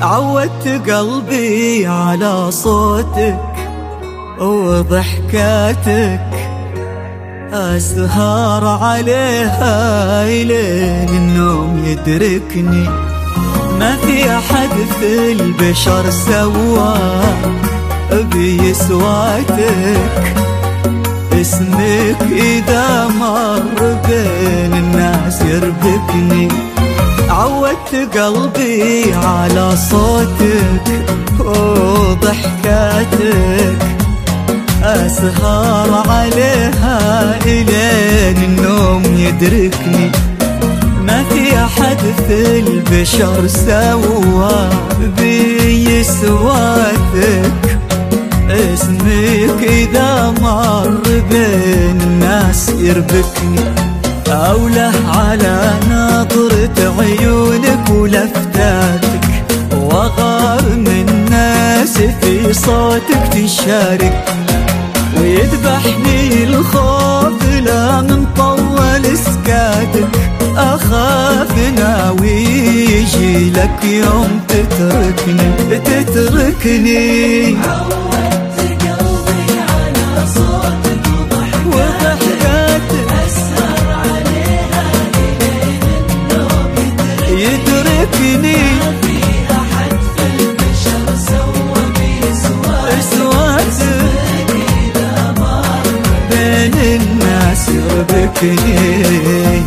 عودت قلبي على صوتك وضحكاتك، أسهر عليها إلين النوم يدركني. ما في أحد في البشر سوى بيسواتك، اسمك إذا مر بين الناس يربكني. عودت قلبي على صوتك وضحكاتك، أسهر عليها إلين النوم يدركني. ما في أحد في البشر سوى بيسواتك، اسمك إذا مر بين الناس يربكني. أوله على نظرة عيونك ولفتاتك، وغار من الناس في صوتك تشاركني. ويذبحني الخوف لا من طول سكاتك، أخاف ناوي يجي لك يوم تتركني. عودت قلبي على صوتك وضحكاتك، أسهر عليها إلين النوم يدركني. ما في أحد في البشر سوى بيسواتك، إذا مر بين الناس يربكني.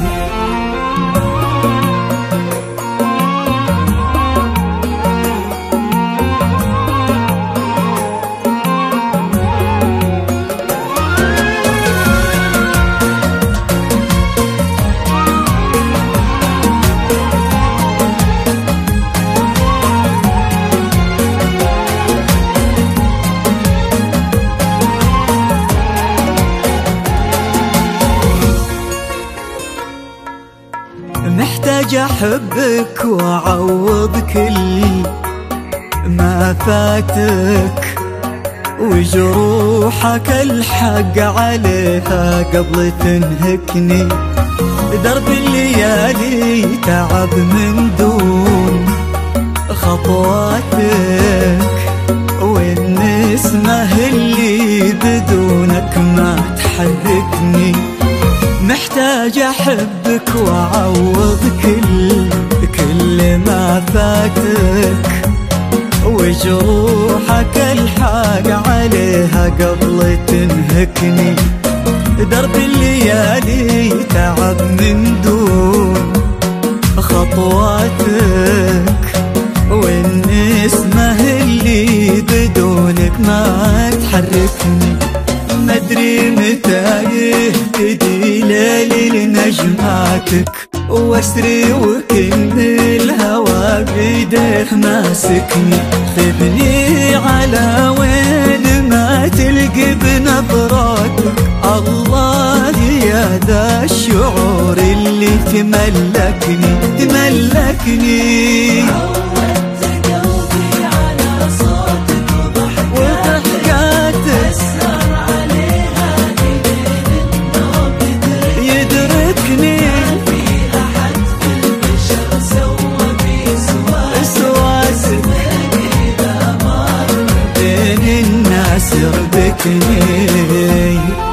محتاج أحبك وأعوض كل ما فاتك، وجروحك الحق عليها قبل تنهكني. درب الليالي تعب من دون خطواتك، والنسمة اللي بدونك ما تحركني. محتاج أحبك وأعوض كل ما فاتك، وجروحك الحق عليها قبل تنهكني. درب الليالي تعب من دون خطواتك، والنسمة اللي بدونك ما تحركني. مدري متى يهتدي ليلي لنجماتك، واسري وكن الهوى بيديه ماسكني. خذني على وين ما تلقي بنظراتك، الله يا ذا الشعور اللي تملكني. يربكني.